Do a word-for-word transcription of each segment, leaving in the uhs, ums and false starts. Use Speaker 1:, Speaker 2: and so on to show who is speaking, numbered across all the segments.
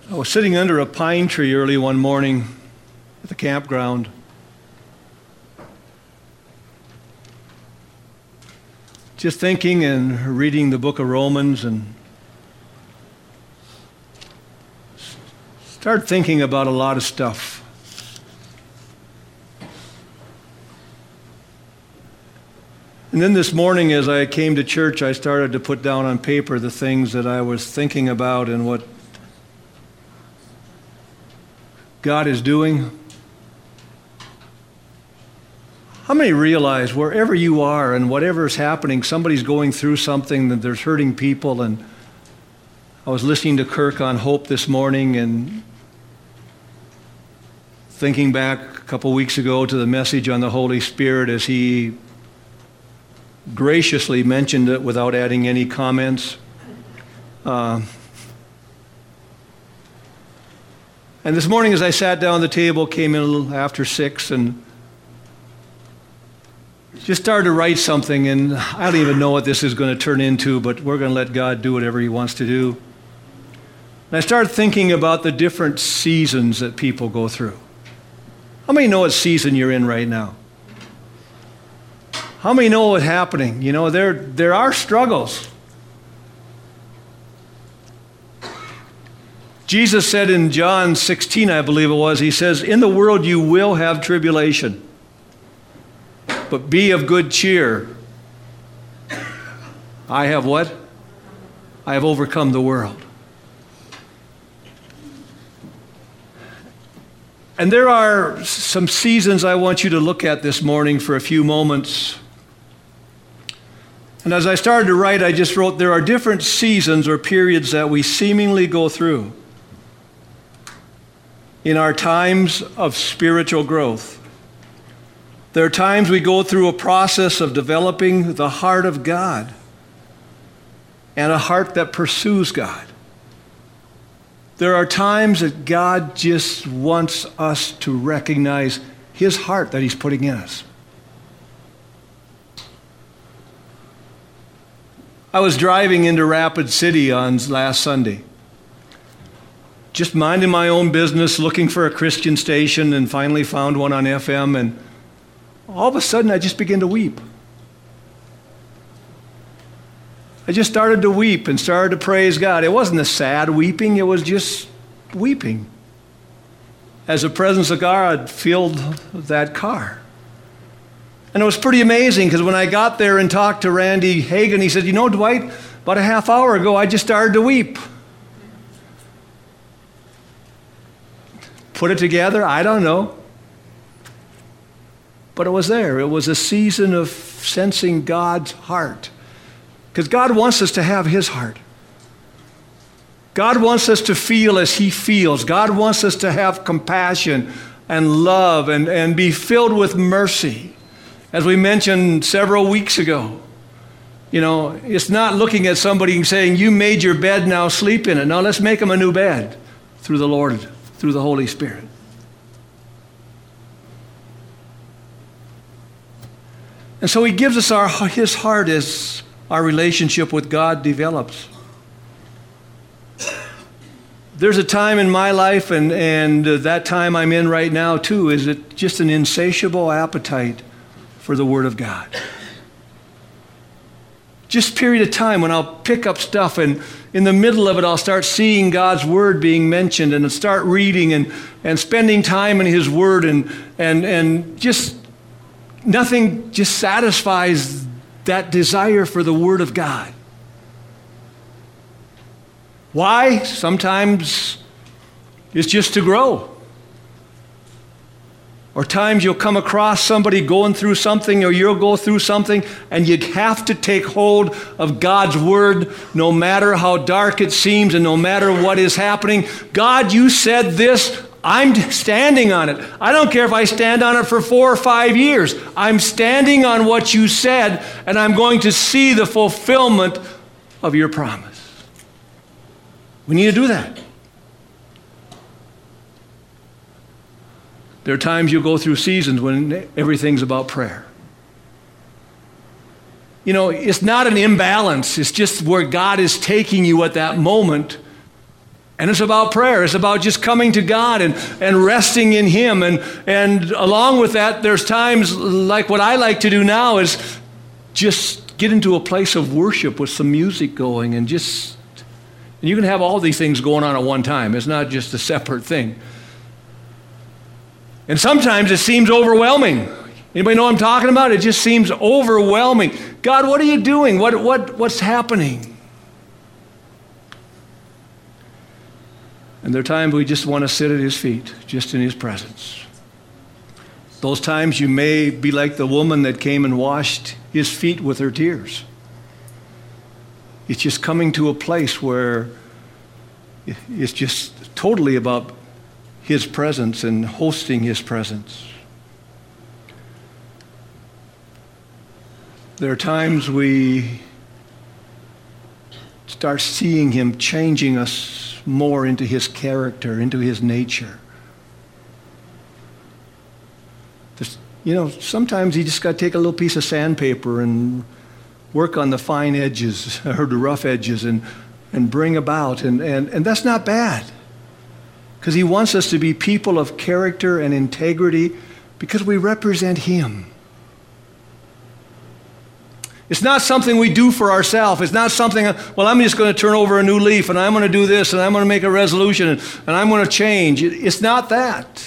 Speaker 1: I was sitting under a pine tree early one morning at the campground. Just thinking and reading the book of Romans, and started thinking about a lot of stuff. And then this morning as I came to church, I started to put down on paper the things that I was thinking about and what God is doing. How many realize wherever you are and whatever is happening, somebody's going through something, that there's hurting people? And I was listening to Kirk on Hope this morning and thinking back a couple weeks ago to the message on the Holy Spirit as he graciously mentioned it without adding any comments. Uh, and this morning as I sat down at the table, came in a little after six, and just started to write something, and I don't even know what this is going to turn into, but we're going to let God do whatever he wants to do. And I started thinking about the different seasons that people go through. How many know what season you're in right now? How many know what's happening? You know, there, there are struggles. Jesus said in John sixteen, I believe it was, he says, "In the world you will have tribulation, but be of good cheer. I have what? I have overcome the world." And there are some seasons I want you to look at this morning for a few moments. And as I started to write, I just wrote, there are different seasons or periods that we seemingly go through in our times of spiritual growth. There are times we go through a process of developing the heart of God and a heart that pursues God. There are times that God just wants us to recognize his heart that he's putting in us. I was driving into Rapid City on last Sunday, just minding my own business, looking for a Christian station, and finally found one on F M, and all of a sudden I just began to weep. I just started to weep and started to praise God. It wasn't a sad weeping, it was just weeping as the presence of God filled that car. And it was pretty amazing, because when I got there and talked to Randy Hagan, he said, "You know, Dwight, about a half hour ago, I just started to weep." Put it together? I don't know. But it was there. It was a season of sensing God's heart. Because God wants us to have his heart. God wants us to feel as he feels. God wants us to have compassion and love and, and be filled with mercy. As we mentioned several weeks ago, you know, it's not looking at somebody and saying, "You made your bed, now sleep in it." No, let's make them a new bed through the Lord, through the Holy Spirit. And so he gives us our, his heart as our relationship with God develops. There's a time in my life, and, and that time I'm in right now too, is it just an insatiable appetite for the Word of God. Just a period of time when I'll pick up stuff, and in the middle of it I'll start seeing God's Word being mentioned, and I'll start reading and, and spending time in his Word, and, and, and just nothing just satisfies that desire for the Word of God. Why? Sometimes it's just to grow. Or times you'll come across somebody going through something, or you'll go through something, and you have to take hold of God's Word no matter how dark it seems and no matter what is happening. God, you said this. I'm standing on it. I don't care if I stand on it for four or five years. I'm standing on what you said, and I'm going to see the fulfillment of your promise. We need to do that. There are times you'll go through seasons when everything's about prayer. You know, it's not an imbalance. It's just where God is taking you at that moment And it's about prayer. It's about just coming to God and, and resting in Him. And, and along with that, there's times like what I like to do now is just get into a place of worship with some music going and just, and you can have all these things going on at one time. It's not just a separate thing. And sometimes it seems overwhelming. Anybody know what I'm talking about? It just seems overwhelming. God, what are you doing? What, what, what's happening? And there are times we just want to sit at His feet, just in His presence. Those times you may be like the woman that came and washed His feet with her tears. It's just coming to a place where it's just totally about His presence and hosting His presence. There are times we start seeing Him changing us more into His character, into His nature. There's, you know, sometimes you just got to take a little piece of sandpaper and work on the fine edges or the rough edges and, and bring about. And, and, and that's not bad, because He wants us to be people of character and integrity because we represent Him. It's not something we do for ourselves. It's not something, well, I'm just going to turn over a new leaf and I'm going to do this and I'm going to make a resolution and, and I'm going to change. It, it's not that.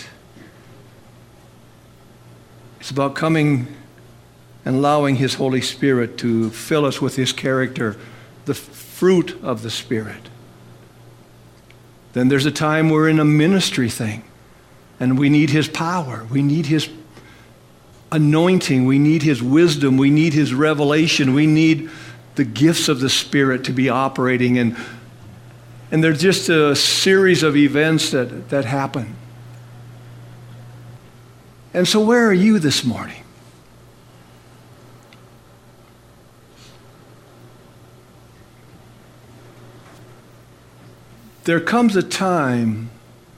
Speaker 1: It's about coming and allowing His Holy Spirit to fill us with His character, the fruit of the Spirit. Then there's a time we're in a ministry thing and we need His power. We need His anointing. We need His wisdom. We need His revelation. We need the gifts of the Spirit to be operating. And, and there's just a series of events that, that happen. And so where are you this morning? There comes a time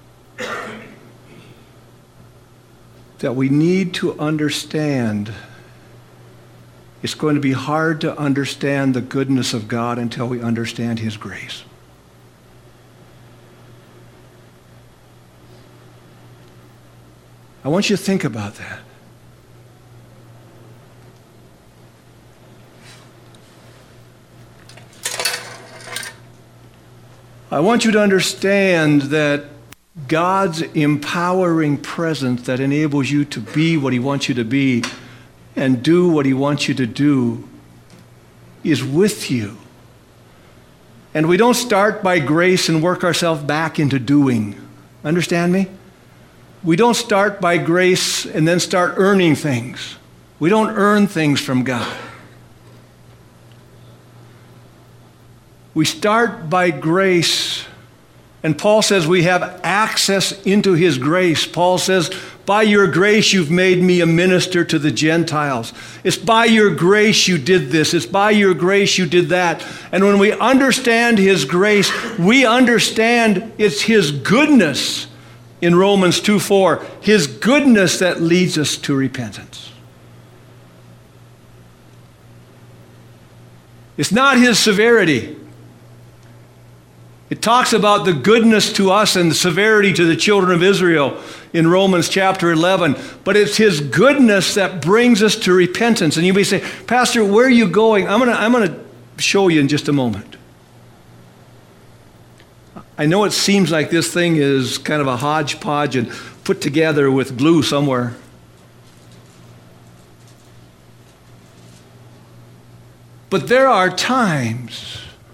Speaker 1: that we need to understand. It's going to be hard to understand the goodness of God until we understand His grace. I want you to think about that. I want you to understand that God's empowering presence that enables you to be what He wants you to be and do what He wants you to do is with you. And we don't start by grace and work ourselves back into doing. Understand me? We don't start by grace and then start earning things. We don't earn things from God. We start by grace. And Paul says we have access into His grace. Paul says, by your grace you've made me a minister to the Gentiles. It's by your grace you did this. It's by your grace you did that. And when we understand His grace, we understand it's His goodness in Romans two four. His goodness that leads us to repentance. It's not His severity. It talks about the goodness to us and the severity to the children of Israel in Romans chapter eleven. But it's His goodness that brings us to repentance. And you may say, Pastor, where are you going? I'm going to I'm going to show you in just a moment. I know it seems like this thing is kind of a hodgepodge and put together with glue somewhere. But there are times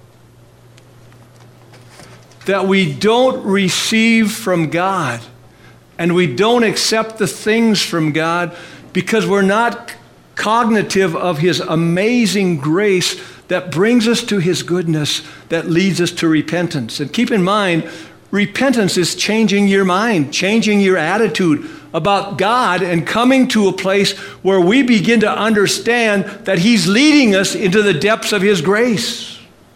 Speaker 1: that we don't receive from God and we don't accept the things from God because we're not cognitive of His amazing grace that brings us to His goodness, that leads us to repentance. And keep in mind, repentance is changing your mind, changing your attitude about God and coming to a place where we begin to understand that He's leading us into the depths of His grace.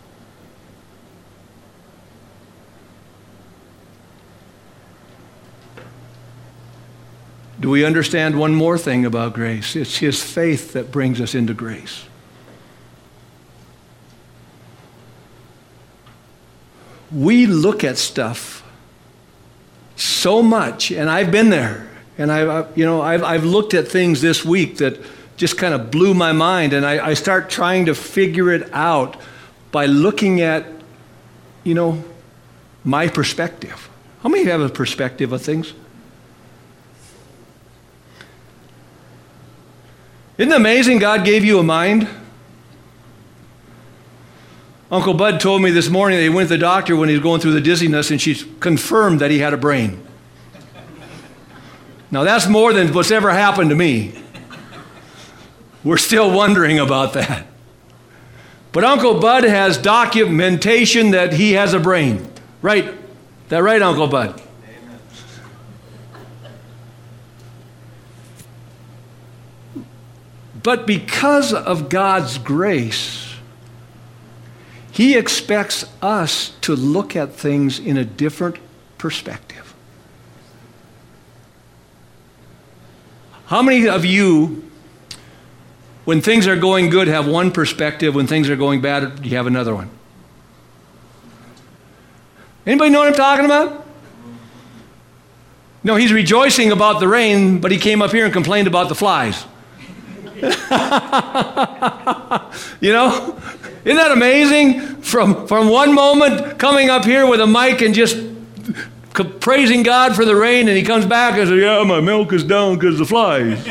Speaker 1: Do we understand one more thing about grace? It's His faith that brings us into grace. we look at stuff so much, and I've been there, and I've, you know, I've, I've looked at things this week that just kind of blew my mind, and I, I start trying to figure it out by looking at, you know, my perspective. How many have a perspective of things? Isn't it amazing God gave you a mind? Uncle Bud told me this morning that he went to the doctor when he was going through the dizziness, and she confirmed that he had a brain. Now that's more than what's ever happened to me. We're still wondering about that. But Uncle Bud has documentation that he has a brain. Right? Is that right, Uncle Bud?
Speaker 2: Amen.
Speaker 1: But because of God's grace, He expects us to look at things in a different perspective. How many of you, when things are going good, have one perspective? When things are going bad, you have another one? Anybody know what I'm talking about? No, he's rejoicing about the rain, but he came up here and complained about the flies. You know? Isn't that amazing? From, from one moment coming up here with a mic and just praising God for the rain, and he comes back and says, yeah, my milk is down because of the flies.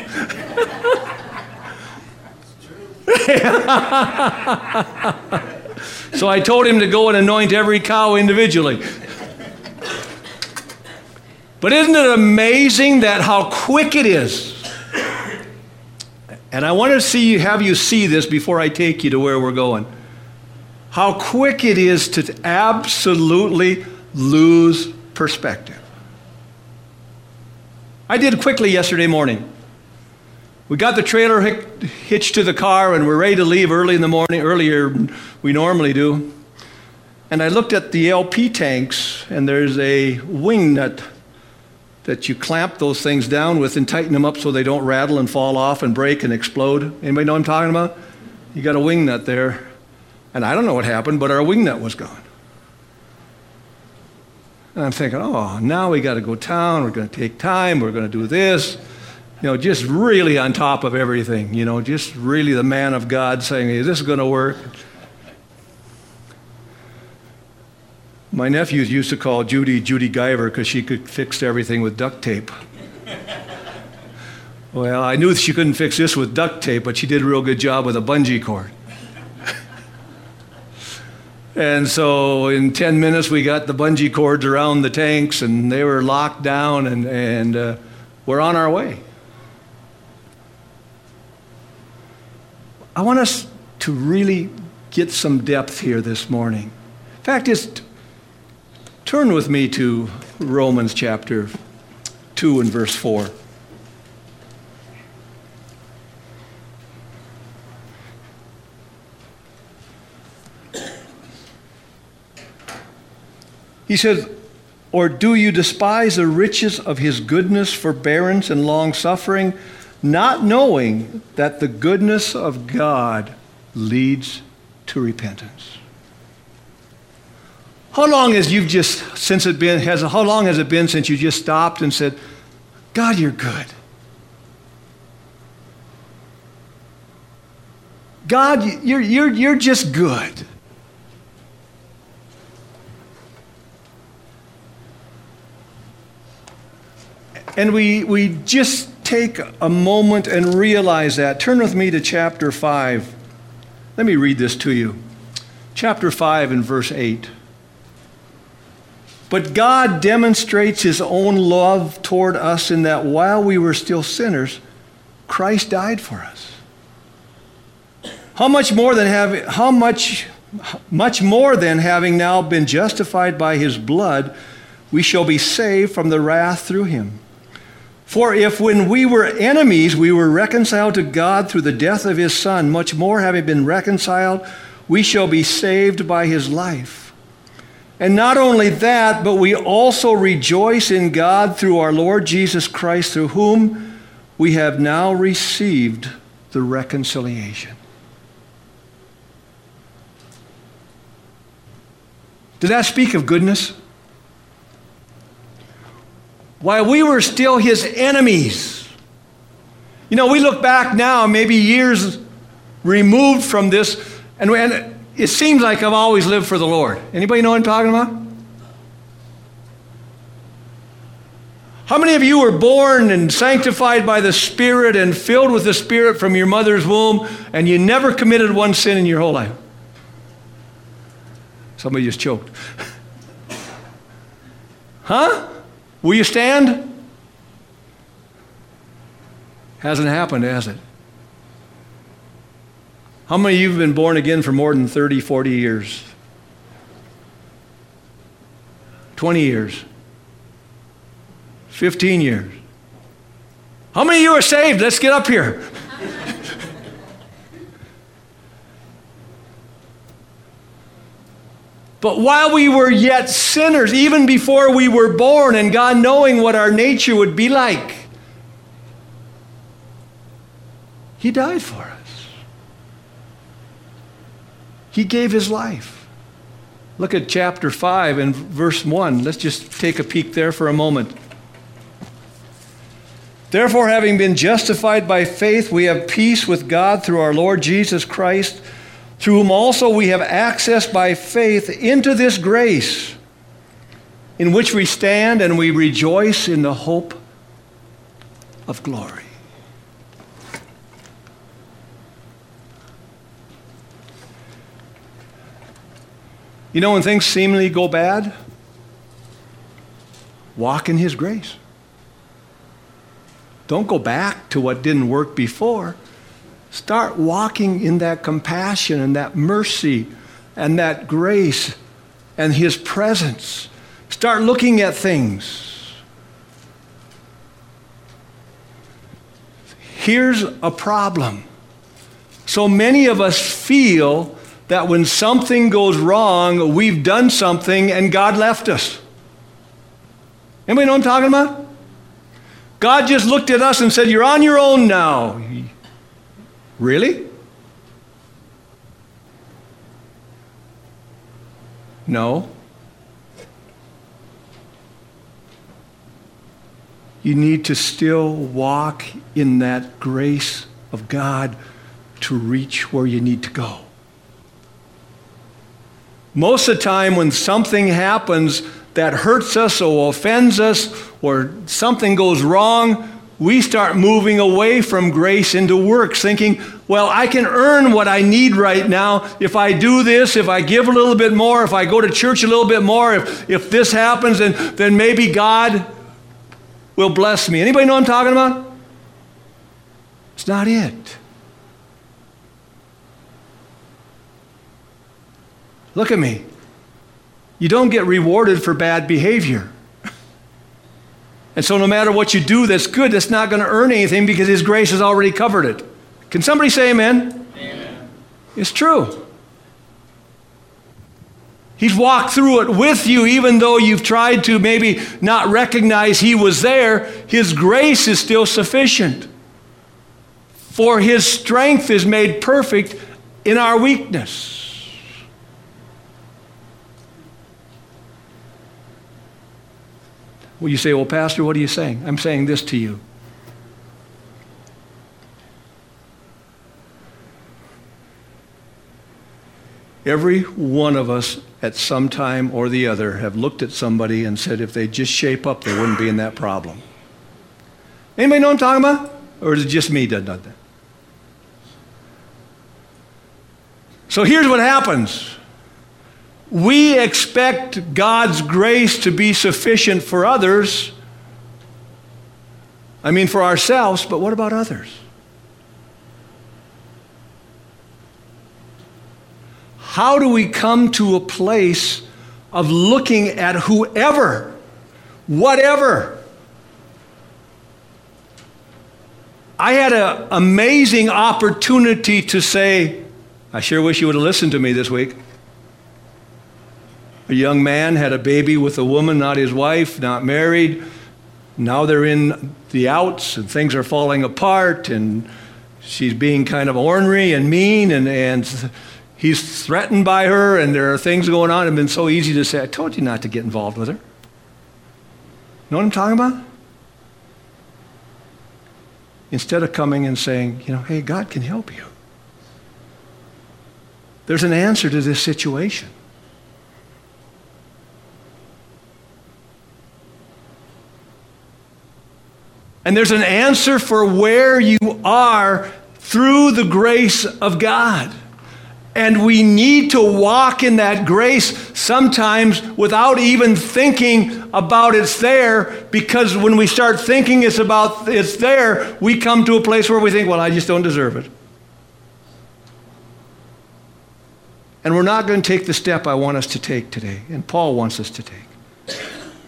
Speaker 1: So I told him to go and anoint every cow individually. But isn't it amazing that how quick it is? And I want to see have you see this before I take you to where we're going. How quick it is to absolutely lose perspective. I did quickly yesterday morning. We got the trailer hitched to the car, and we're ready to leave early in the morning, earlier we normally do. And I looked at the L P tanks, and there's a wing nut that you clamp those things down with and tighten them up so they don't rattle and fall off and break and explode. Anybody know what I'm talking about? You got a wing nut there. And I don't know what happened, but our wing nut was gone. And I'm thinking, oh, now we got to go down. We're going to take time. We're going to do this. You know, just really on top of everything. You know, just really the man of God saying, is this going to work? My nephews used to call Judy Judy Guyver because she could fix everything with duct tape. Well, I knew she couldn't fix this with duct tape, but she did a real good job with a bungee cord. And so in ten minutes, we got the bungee cords around the tanks, and they were locked down, and, and uh, we're on our way. I want us to really get some depth here this morning. Fact is, turn with me to Romans chapter two and verse four. He says, or do you despise the riches of his goodness, forbearance, and long-suffering, not knowing that the goodness of God leads to repentance? How long has you just, since it been, has, how long has it been since you just stopped and said, God, you're good. God, you're, you're, you're just good. And we, we just take a moment and realize that. Turn with me to chapter five. Let me read this to you. Chapter five and verse eight. But God demonstrates his own love toward us in that while we were still sinners, Christ died for us. How much more than having, how much, much more than having now been justified by his blood, we shall be saved from the wrath through him. For if when we were enemies, we were reconciled to God through the death of his Son, much more having been reconciled, we shall be saved by his life. And not only that, but we also rejoice in God through our Lord Jesus Christ, through whom we have now received the reconciliation. Does that speak of goodness? While we were still his enemies. You know, we look back now, maybe years removed from this, and, and it seems like I've always lived for the Lord. Anybody know what I'm talking about? How many of you were born and sanctified by the Spirit and filled with the Spirit from your mother's womb, and you never committed one sin in your whole life? Somebody just choked. Huh? Will you stand? Hasn't happened, has it? How many of you have been born again for more than thirty, forty years? twenty years? fifteen years? How many of you are saved? Let's get up here. But while we were yet sinners, even before we were born, and God knowing what our nature would be like, he died for us. He gave his life. Look at chapter five and verse one. Let's just take a peek there for a moment. Therefore, having been justified by faith, we have peace with God through our Lord Jesus Christ, through whom also we have access by faith into this grace, in which we stand and we rejoice in the hope of glory. You know when things seemingly go bad? Walk in his grace. Don't go back to what didn't work before. Start walking in that compassion and that mercy and that grace and his presence. Start looking at things. Here's a problem. So many of us feel that when something goes wrong, we've done something and God left us. Anybody know what I'm talking about? God just looked at us and said, you're on your own now. Really? No. You need to still walk in that grace of God to reach where you need to go. Most of the time when something happens that hurts us or offends us or something goes wrong, we start moving away from grace into works, thinking, well, I can earn what I need right now if I do this, if I give a little bit more, if I go to church a little bit more, if, if this happens, then, then maybe God will bless me. Anybody know what I'm talking about? It's not it. Look at me. You don't get rewarded for bad behavior. And so no matter what you do that's good, that's not going to earn anything because his grace has already covered it. Can somebody say amen? Amen. It's true. He's walked through it with you, even though you've tried to maybe not recognize he was there. His grace is still sufficient. For his strength is made perfect in our weakness. Well, you say, well, Pastor, what are you saying? I'm saying this to you. Every one of us at some time or the other have looked at somebody and said if they just shape up, they wouldn't be in that problem. Anybody know what I'm talking about? Or is it just me that does that? So here's what happens. We expect God's grace to be sufficient for others. I mean, for ourselves, but what about others? How do we come to a place of looking at whoever, whatever? I had an amazing opportunity to say, I sure wish you would have listened to me this week. A young man had a baby with a woman, not his wife, not married. Now they're in the outs and things are falling apart and she's being kind of ornery and mean and, and he's threatened by her and there are things going on. It's been so easy to say, I told you not to get involved with her. Know what I'm talking about? Instead of coming and saying, you know, hey, God can help you. There's an answer to this situation. And there's an answer for where you are through the grace of God. And we need to walk in that grace sometimes without even thinking about it's there, because when we start thinking it's about it's there, we come to a place where we think, well, I just don't deserve it. And we're not going to take the step I want us to take today, and Paul wants us to take.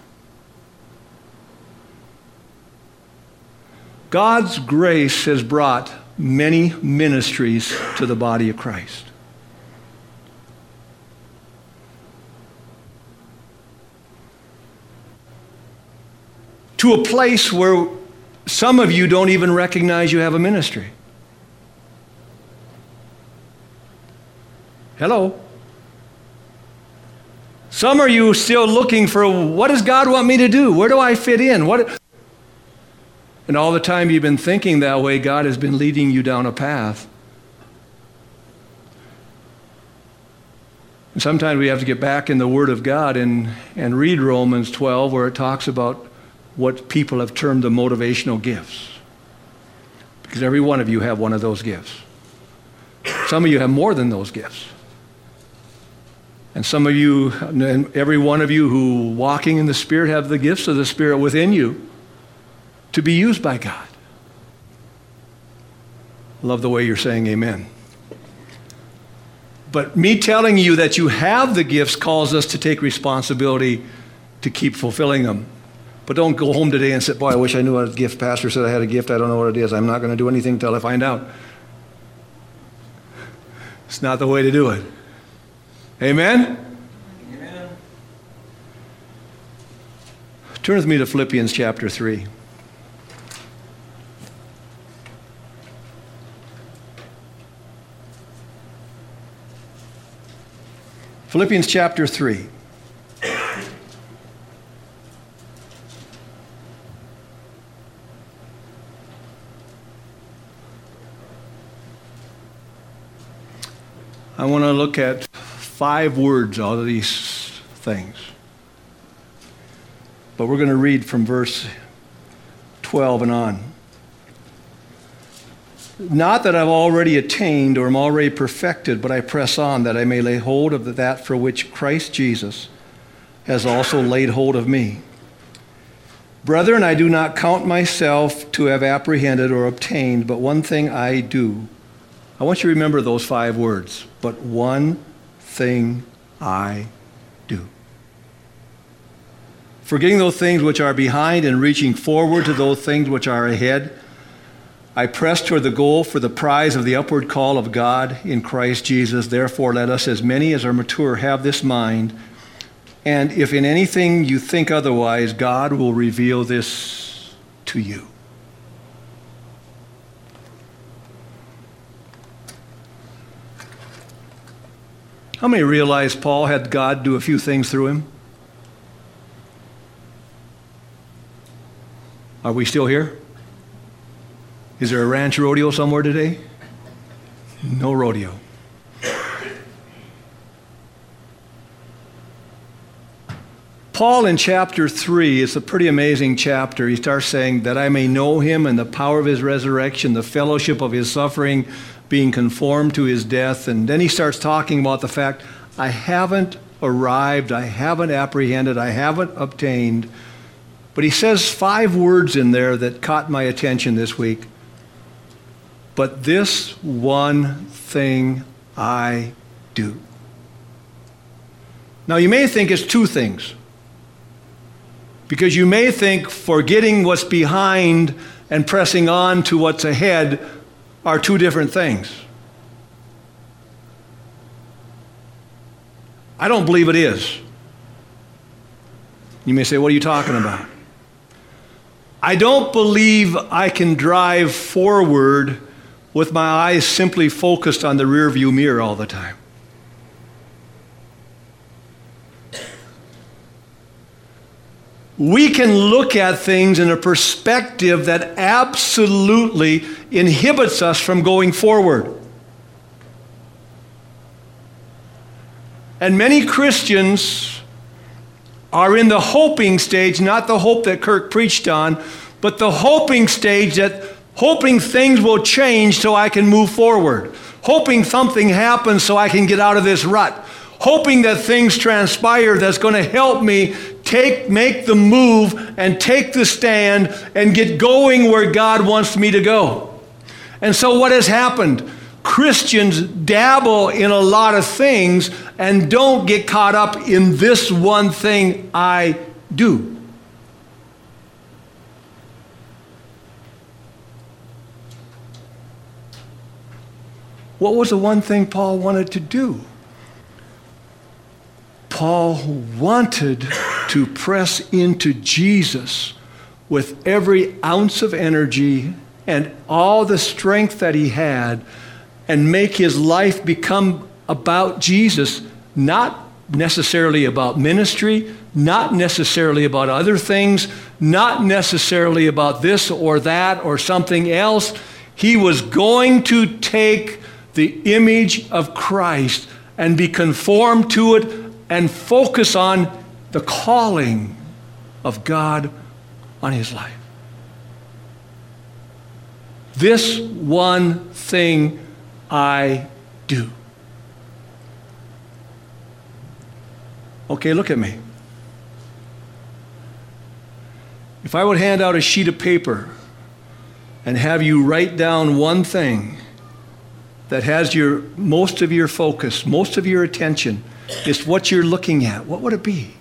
Speaker 1: God's grace has brought many ministries to the body of Christ. To a place where some of you don't even recognize you have a ministry. Hello? Some of you still looking for, what does God want me to do? Where do I fit in? What? And all the time you've been thinking that way, God has been leading you down a path. And sometimes we have to get back in the Word of God and, and read Romans twelve, where it talks about what people have termed the motivational gifts. Because every one of you have one of those gifts. Some of you have more than those gifts. And some of you, and every one of you who walking in the Spirit have the gifts of the Spirit within you to be used by God. Love the way you're saying amen. But me telling you that you have the gifts calls us to take responsibility to keep fulfilling them. But don't go home today and say, boy, I wish I knew what a gift. Pastor said I had a gift. I don't know what it is. I'm not going to do anything until I find out. It's not the way to do it. Amen? Amen. Turn with me to Philippians chapter three. Philippians chapter three. I want to look at five words out of these things. But we're going to read from verse twelve and on. Not that I've already attained or am already perfected, but I press on that I may lay hold of that for which Christ Jesus has also laid hold of me. Brethren, I do not count myself to have apprehended or obtained, but one thing I do. I want you to remember those five words. But one thing I do. Forgetting those things which are behind and reaching forward to those things which are ahead, I press toward the goal for the prize of the upward call of God in Christ Jesus. Therefore, let us, as many as are mature, have this mind. And if in anything you think otherwise, God will reveal this to you. How many realize Paul had God do a few things through him? Are we still here? Is there a ranch rodeo somewhere today? No rodeo. Paul in chapter three, it's a pretty amazing chapter. He starts saying that I may know him and the power of his resurrection, the fellowship of his suffering, being conformed to his death. And then he starts talking about the fact, I haven't arrived, I haven't apprehended, I haven't obtained. But he says five words in there that caught my attention this week. But this one thing I do. Now you may think it's two things. Because you may think forgetting what's behind and pressing on to what's ahead are two different things. I don't believe it is. You may say, what are you talking about? I don't believe I can drive forward with my eyes simply focused on the rearview mirror all the time. we can look at things in a perspective that absolutely inhibits us from going forward. And many Christians are in the hoping stage, not the hope that Kirk preached on, but the hoping stage, that hoping things will change so I can move forward. Hoping something happens so I can get out of this rut. Hoping that things transpire that's going to help me take, make the move and take the stand and get going where God wants me to go. And so what has happened? Christians dabble in a lot of things and don't get caught up in this one thing I do. What was the one thing Paul wanted to do? Paul wanted to press into Jesus with every ounce of energy and all the strength that he had and make his life become about Jesus, not necessarily about ministry, not necessarily about other things, not necessarily about this or that or something else. He was going to take the image of Christ and be conformed to it and focus on the calling of God on his life. This one thing I do. Okay, look at me. If I would hand out a sheet of paper and have you write down one thing that has your most of your focus, most of your attention, is what you're looking at, what would it be?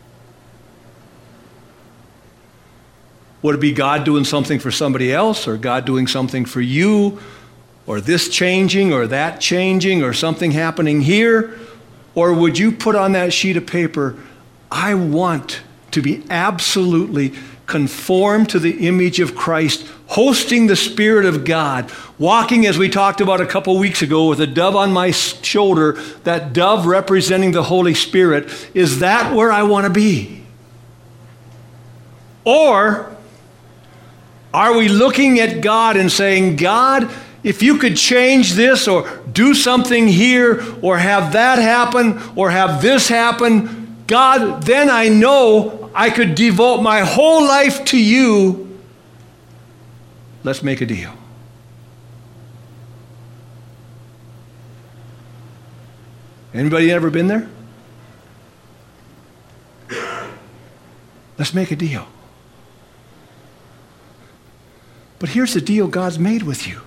Speaker 1: Would it be God doing something for somebody else, or God doing something for you, or this changing or that changing or something happening here? Or would you put on that sheet of paper, I want to be absolutely conformed to the image of Christ, hosting the Spirit of God, walking, as we talked about a couple weeks ago, with a dove on my shoulder, that dove representing the Holy Spirit. Is that where I want to be? Or are we looking at God and saying, God, if you could change this or do something here or have that happen or have this happen, God, then I know I could devote my whole life to you. Let's make a deal. Anybody ever been there? Let's make a deal. But here's the deal God's made with you.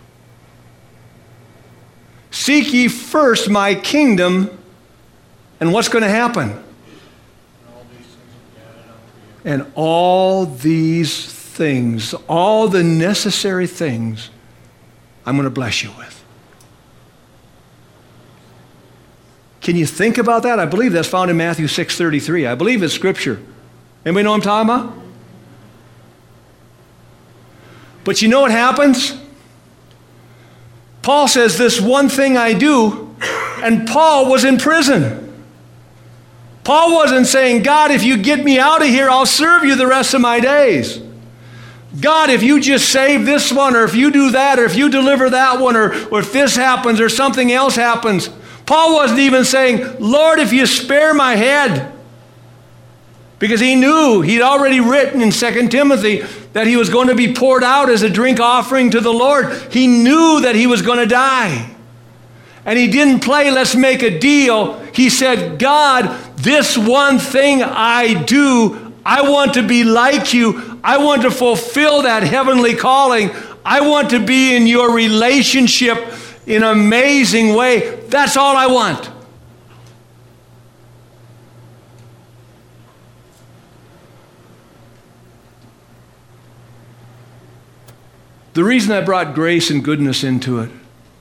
Speaker 1: Seek ye first my kingdom, and what's going to happen? And all these things, all the necessary things, I'm going to bless you with. Can you think about that? I believe that's found in Matthew six thirty-three. I believe it's Scripture. Anybody know what I'm talking about? But you know what happens? Paul says, this one thing I do, and Paul was in prison. Paul wasn't saying, God, if you get me out of here, I'll serve you the rest of my days. God, if you just save this one, or if you do that, or if you deliver that one, or, or if this happens, or something else happens. Paul wasn't even saying, Lord, if you spare my head. Because he knew, he'd already written in Second Timothy that he was going to be poured out as a drink offering to the Lord. He knew that he was going to die. And he didn't play, let's make a deal. He said, God, this one thing I do, I want to be like you. I want to fulfill that heavenly calling. I want to be in your relationship in an amazing way. That's all I want. The reason I brought grace and goodness into it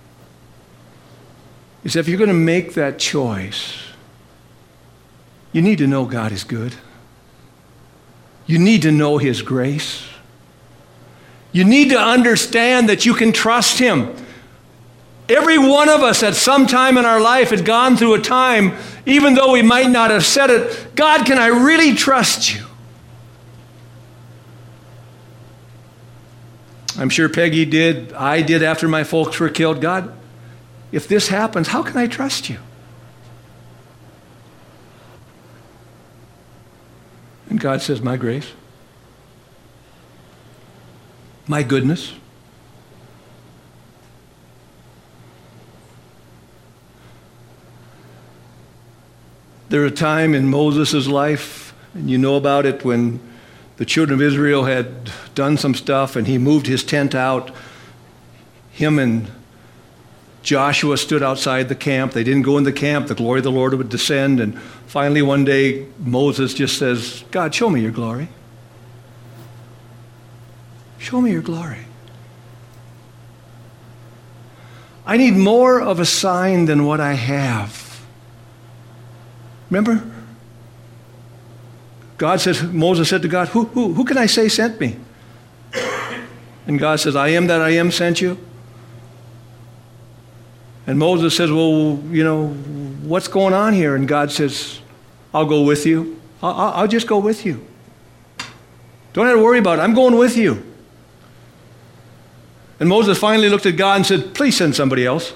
Speaker 1: is if you're going to make that choice, you need to know God is good. You need to know His grace. You need to understand that you can trust Him. Every one of us at some time in our life had gone through a time, even though we might not have said it, God, can I really trust you? I'm sure Peggy did. I did after my folks were killed. God, if this happens, how can I trust you? And God says, my grace, my goodness. There was a time in Moses' life, and you know about it, when the children of Israel had done some stuff and he moved his tent out. Him and Joshua stood outside the camp. They didn't go in the camp. The glory of the Lord would descend. And finally one day Moses just says, God, show me your glory. Show me your glory. I need more of a sign than what I have. Remember? God says, Moses said to God, who, who, who can I say sent me? And God says, I am that I am sent you. And Moses says, well, you know, what's going on here? And God says, I'll go with you. I'll, I'll just go with you. Don't have to worry about it. I'm going with you. And Moses finally looked at God and said, please send somebody else.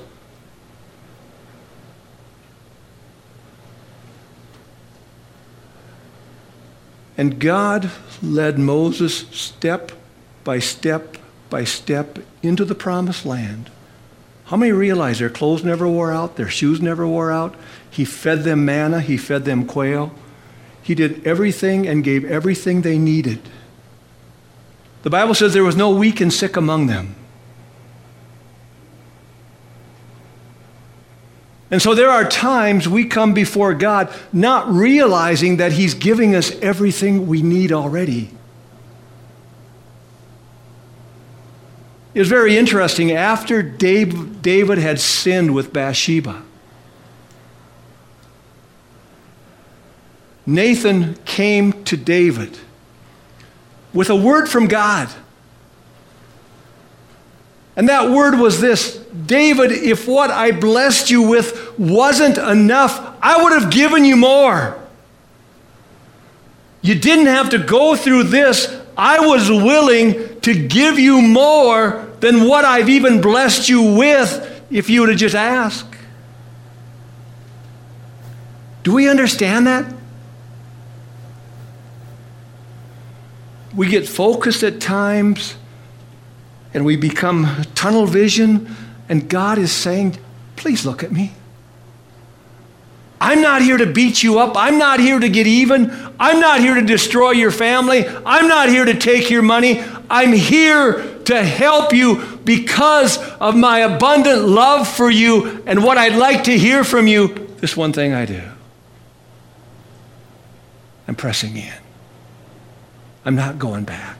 Speaker 1: And God led Moses step by step by step into the promised land. How many realize their clothes never wore out, their shoes never wore out? He fed them manna, he fed them quail. He did everything and gave everything they needed. The Bible says there was no weak and sick among them. And so there are times we come before God not realizing that he's giving us everything we need already. It was very interesting. After David had sinned with Bathsheba, Nathan came to David with a word from God. And that word was this: David, if what I blessed you with wasn't enough, I would have given you more. You didn't have to go through this. I was willing to give you more than what I've even blessed you with if you would have just asked. Do we understand that? We get focused at times and we become tunnel vision, and God is saying, please look at me. I'm not here to beat you up. I'm not here to get even. I'm not here to destroy your family. I'm not here to take your money. I'm here to help you because of my abundant love for you and what I'd like to hear from you. This one thing I do. I'm pressing in. I'm not going back.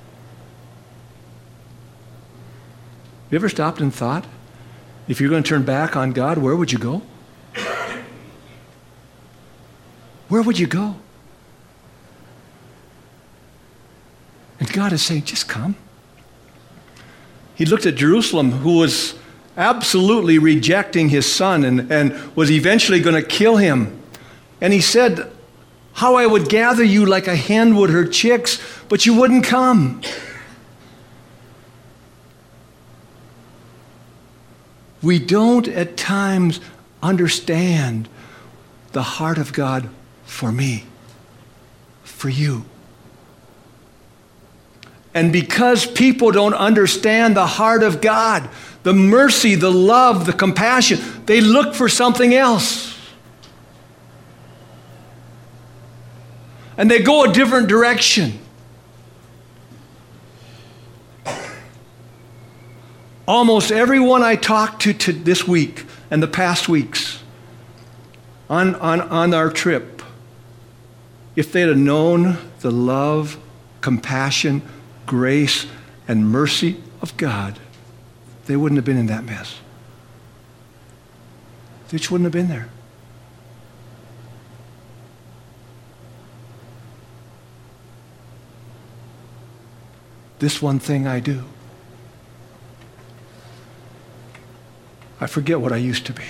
Speaker 1: You ever stopped and thought, if you're going to turn back on God, where would you go? Where would you go? And God is saying, just come. He looked at Jerusalem, who was absolutely rejecting his son and, and was eventually going to kill him. And he said, how I would gather you like a hen would her chicks, but you wouldn't come. We don't at times understand the heart of God for me, for you. And because people don't understand the heart of God, the mercy, the love, the compassion, they look for something else. And they go a different direction. Almost everyone I talked to, to this week and the past weeks on, on, on our trip, if they'd have known the love, compassion, grace, and mercy of God, they wouldn't have been in that mess. They just wouldn't have been there. This one thing I do. I forget what I used to be.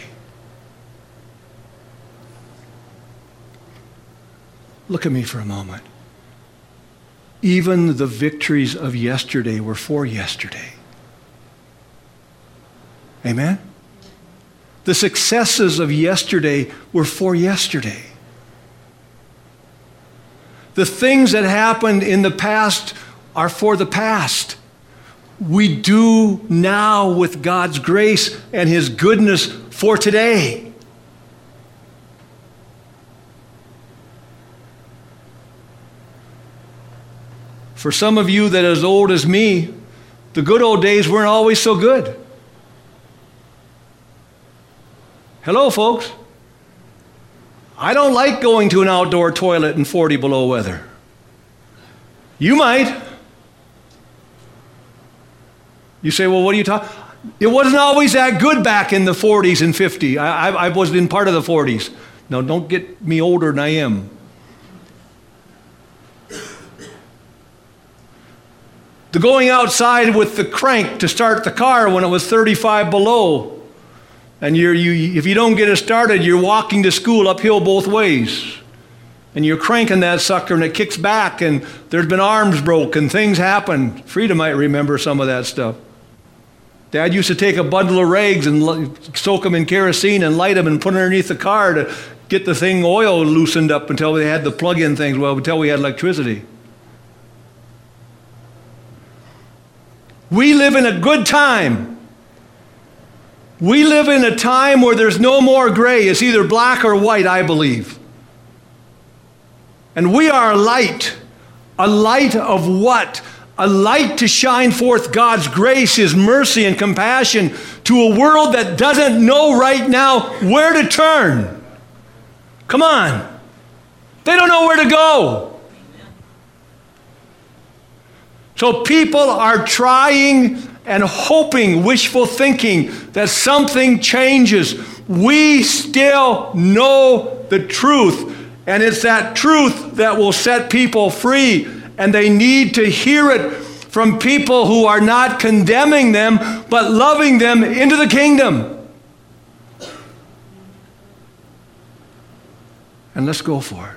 Speaker 1: Look at me for a moment. even the victories of yesterday were for yesterday. Amen? The successes of yesterday were for yesterday. The things that happened in the past are for the past. We do now with God's grace and His goodness for today. For some of you that are as old as me, the good old days weren't always so good. Hello, folks. I don't like going to an outdoor toilet in forty below weather. You might. You say, well, what are you talking? It wasn't always that good back in the forties and fifties. I, I, I was in part of the forties. No, don't get me older than I am. The going outside with the crank to start the car when it was thirty-five below. And you're, you, if you don't get it started, you're walking to school uphill both ways. And you're cranking that sucker and it kicks back and there's been arms broken, things happen. Frida might remember some of that stuff. Dad used to take a bundle of rags and soak them in kerosene and light them and put them underneath the car to get the thing oil loosened up until they had the plug-in things, well, until we had electricity. We live in a good time. We live in a time where there's no more gray. It's either black or white, I believe. And we are a light. A light of what? A light to shine forth God's grace, His mercy and compassion to a world that doesn't know right now where to turn. Come on. They don't know where to go. So people are trying and hoping, wishful thinking that something changes. We still know the truth, and it's that truth that will set people free, and they need to hear it from people who are not condemning them, but loving them into the kingdom. And let's go for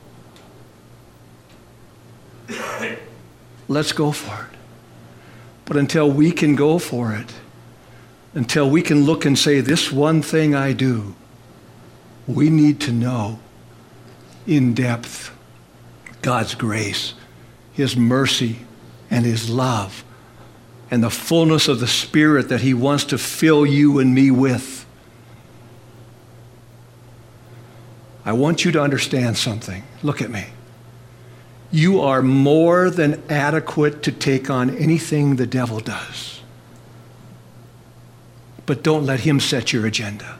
Speaker 1: it. Let's go for it. But until we can go for it, until we can look and say, this one thing I do, we need to know in depth God's grace, His mercy, and His love, and the fullness of the Spirit that He wants to fill you and me with. I want you to understand something. Look at me. You are more than adequate to take on anything the devil does. But don't let him set your agenda.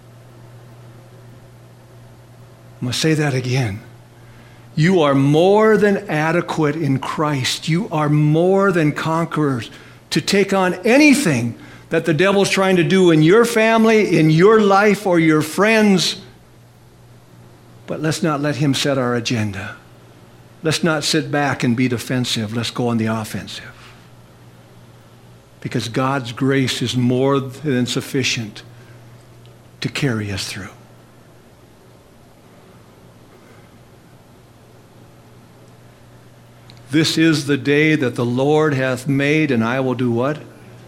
Speaker 1: I'm going to say that again. You are more than adequate in Christ. You are more than conquerors to take on anything that the devil's trying to do in your family, in your life, or your friends. But let's not let him set our agenda. Let's not sit back and be defensive. Let's go on the offensive. Because God's grace is more than sufficient to carry us through. This is the day that the Lord hath made, and I will do what?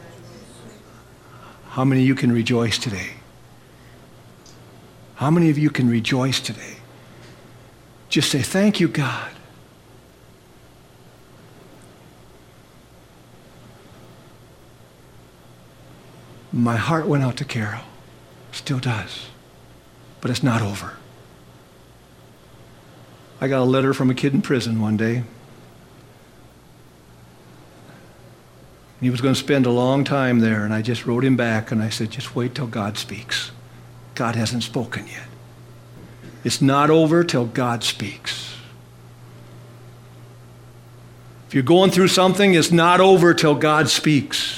Speaker 1: How many of you can rejoice today? How many of you can rejoice today? Just say, thank you, God. My heart went out to Carol. Still does. But it's not over. I got a letter from a kid in prison one day. He was going to spend a long time there, and I just wrote him back, and I said, just wait till God speaks. God hasn't spoken yet. It's not over till God speaks. If you're going through something, it's not over till God speaks.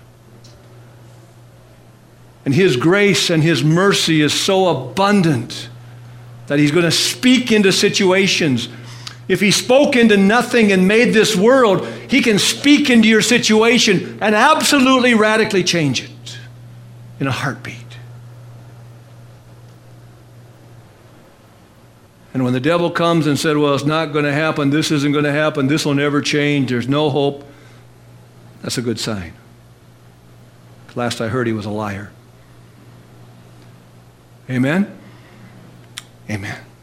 Speaker 1: And His grace and His mercy is so abundant that He's going to speak into situations. If He spoke into nothing and made this world, He can speak into your situation and absolutely radically change it in a heartbeat. And when the devil comes and said, well, it's not going to happen, this isn't going to happen, this will never change, there's no hope, that's a good sign. Last I heard, he was a liar. Amen? Amen.